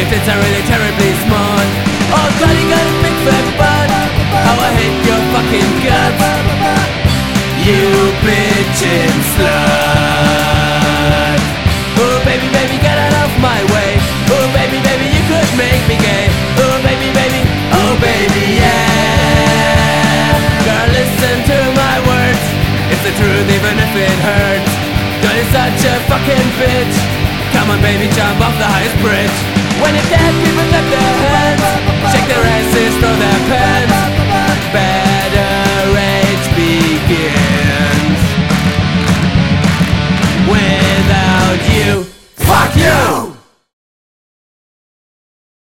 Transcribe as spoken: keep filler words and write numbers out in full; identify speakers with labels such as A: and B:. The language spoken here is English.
A: your tits are really terribly small. Oh God, you got a big fat butt. How I hate your fucking guts. You bitchin' slut. Oh baby, baby, get out of my way. Oh baby, baby, you could make me gay. Oh baby, baby, oh baby, yeah. Girl, listen to my words. It's the truth even if it hurts. Girl, you're such a fucking bitch. Come on baby, jump off the highest bridge. When you're dead, people clap their hands.